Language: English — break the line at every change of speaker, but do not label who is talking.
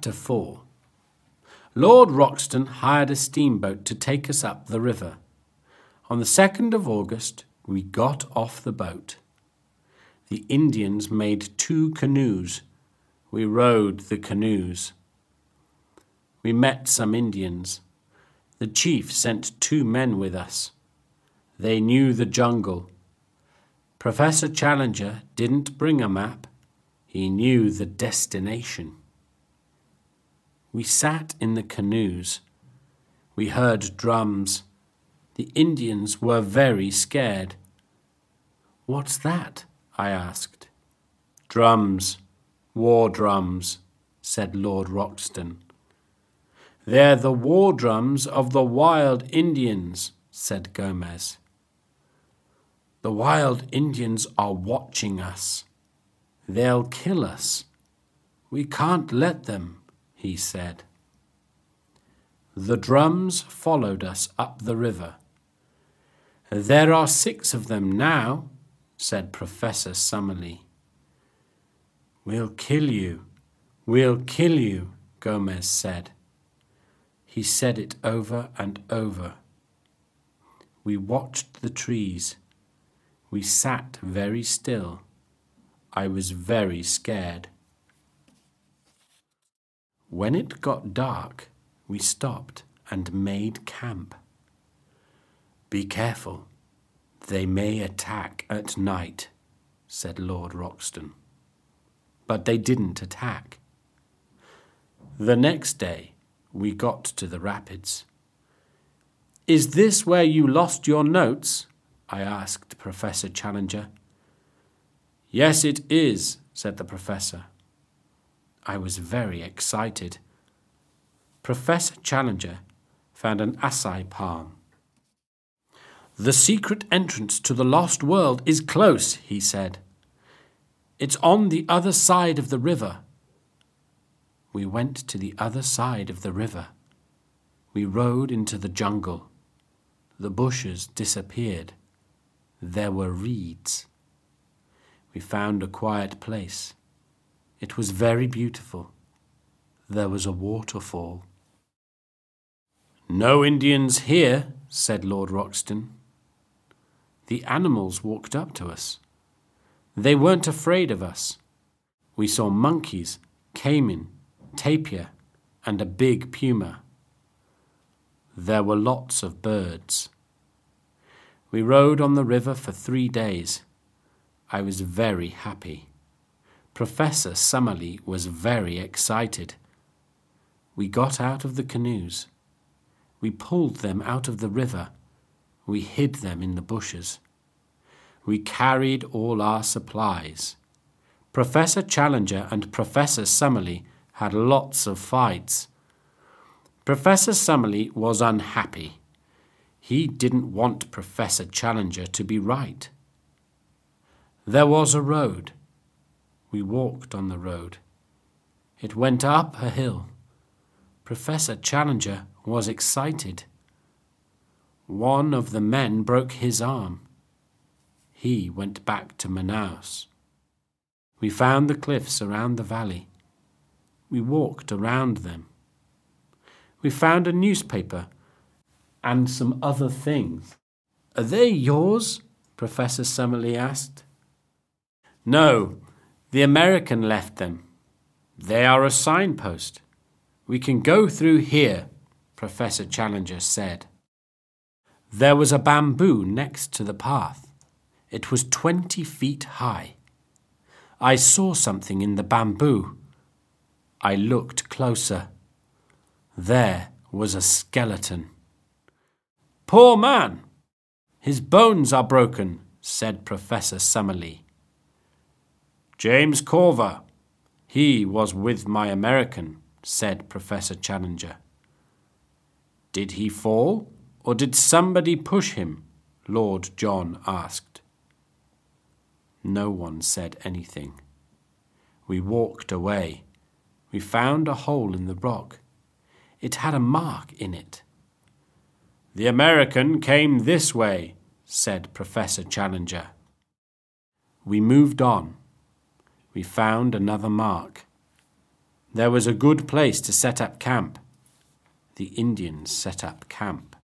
Chapter 4. Lord Roxton hired a steamboat to take us up the river. On the 2nd of August, we got off the boat. The Indians made 2 canoes. We rowed the canoes. We met some Indians. The chief sent 2 men with us. They knew the jungle. Professor Challenger didn't bring a map. He knew the destination. We sat in the canoes. We heard drums. The Indians were very scared. "What's that?" I asked. "Drums, war drums," said Lord Roxton. "They're the war drums of the wild Indians," said Gomez. "The wild Indians are watching us. They'll kill us. We can't let them," he said. The drums followed us up the river. "There are 6 of them now," said Professor Summerlee. "We'll kill you. We'll kill you," Gomez said. He said it over and over. We watched the trees. We sat very still. I was very scared. When it got dark, we stopped and made camp. "Be careful. They may attack at night," said Lord Roxton. But they didn't attack. The next day, we got to the rapids. "Is this where you lost your notes?" I asked Professor Challenger. "Yes, it is," said the professor. I was very excited. Professor Challenger found an acai palm. "The secret entrance to the lost world is close," he said. "It's on the other side of the river." We went to the other side of the river. We rode into the jungle. The bushes disappeared. There were reeds. We found a quiet place. It was very beautiful. There was a waterfall. "No Indians here," said Lord Roxton. The animals walked up to us. They weren't afraid of us. We saw monkeys, caiman, tapir, and a big puma. There were lots of birds. We rode on the river for 3 days. I was very happy. Professor Summerlee was very excited. We got out of the canoes. We pulled them out of the river. We hid them in the bushes. We carried all our supplies. Professor Challenger and Professor Summerlee had lots of fights. Professor Summerlee was unhappy. He didn't want Professor Challenger to be right. There was a road. We walked on the road. It went up a hill. Professor Challenger was excited. One of the men broke his arm. He went back to Manaus. We found the cliffs around the valley. We walked around them. We found a newspaper and some other things. "Are they yours?" Professor Summerlee asked. "No, the American left them. They are a signpost. We can go through here," Professor Challenger said. There was a bamboo next to the path. It was 20 feet high. I saw something in the bamboo. I looked closer. There was a skeleton. "Poor man! His bones are broken," said Professor Summerlee. "James Corver. He was with my American," said Professor Challenger. "Did he fall, or did somebody push him?" Lord John asked. No one said anything. We walked away. We found a hole in the rock. It had a mark in it. "The American came this way," said Professor Challenger. We moved on. We found another mark. There was a good place to set up camp. The Indians set up camp.